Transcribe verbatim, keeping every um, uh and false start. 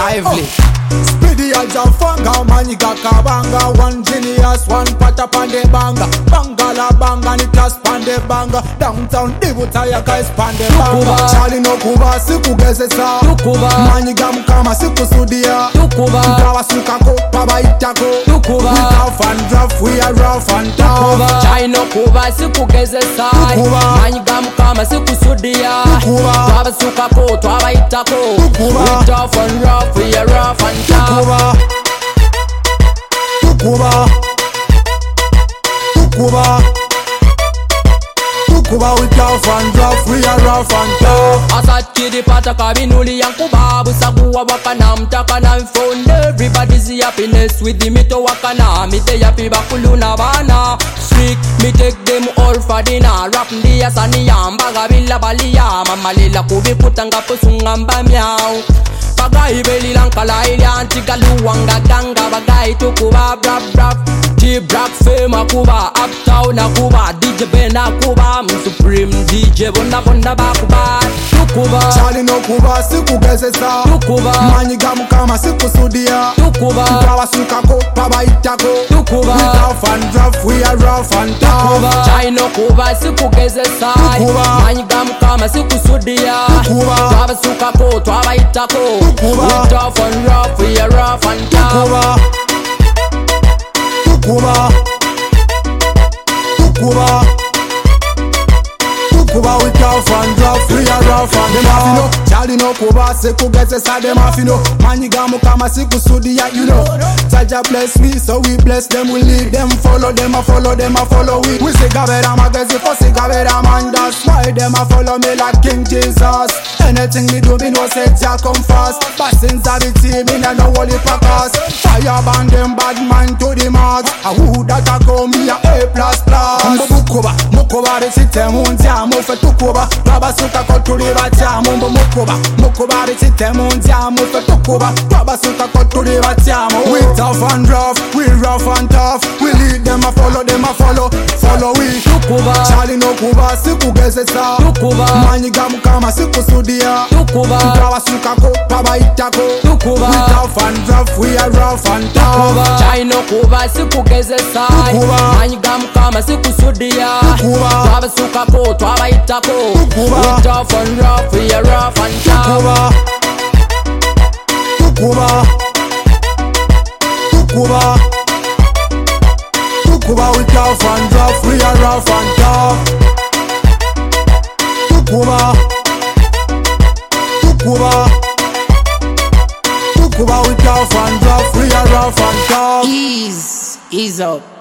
lively. uh. Speedy as a fanga, maniga kabanga. One genius, one pata pande banga. Bangala banga, ni class pande banga. Downtown Dibutaya guys pande banga. Charlie no kuba, siku gezesa. Maniga mukama, siku sudia. Mkawa sukako, baba itako. We tough and rough, we are rough and tough. Charlie no kuba, siku gezesa. Maniga mukama, siku sudia. Baba sukako, baba itako. We tough and rough, we are rough and tough. Tukuba, Tukuba, Tukuba, Tukuba, we tough and rough, we are rough and tough. Asat kidi pata kabinuli yang kuba busakuwa wakana mtaka na mfonde. Everybody's happiness with the mito wakana. Mite yapi bakuluna bana. Streak, me take them all for dinner. Rap ndiya saniya mbaga bila balia. Mamalila kubi kutanga pusungamba miau. Bagai beli langkala ili antigalu wanga ganga. Bagai tukuba brap brap. T-Brack fame kuba uptown kuba. D J Ben kuba Supreme D J bona bona bakuba. Tukuba Charlie no kuba siku gezesa. Tukuba Maniga mukama siku sudia. Tukuba Mkawa sukako baba itako. Tukuba we tough and rough, we are rough and tough. Charlie no kuba siku gezesa. Maniga mukama siku sudia. Baba sukako twaba itako. We tough and rough, we are rough and tough. Tukuba, Tukuba, Tukuba, we tough and rough, we are rough and tough. Charlie no kuba, siku gezesa dem afino. Maniga mukama siku sudia, you know. Jaja bless me, so we bless them, we lead them, follow them, I follow them, I follow we. We say Gavera magazine for say Gavera man, that's why them I follow me like King Jesus. Anything we do, me no say Jah come fast. But since I be team, me no holy packers. Fire band them bad man to the mark. A who that a go me a A plus plus. Mbo bukuba, mukuba de site muntia, mo fe tukuba. Baba suka kotuli batia, mbo mukuba, mukuba de site muntia, mo fe tukuba. Baba suka kotuli batia, mo. We tough and rough, we rough and tough. We lead them, I follow them, I follow, follow we. Tukuba Charlie no kuba, siku gezesa. Tukuba Maniga mukama siku sudia. Tukuba Mkawa sukako baba itako. Tukuba we tough and rough, we are rough and tough. Charlie no kuba siku gezesa. Maniga mukama siku sudia. Baba sukako twaba itako. We tough and rough, we are rough and tough. Tukuba, Tukuba, Tukuba, we tough and rough, we are rough and tough. Tukuba, Tukuba, Tukuba, we tough and rough, we are rough and tough. Ease, ease up.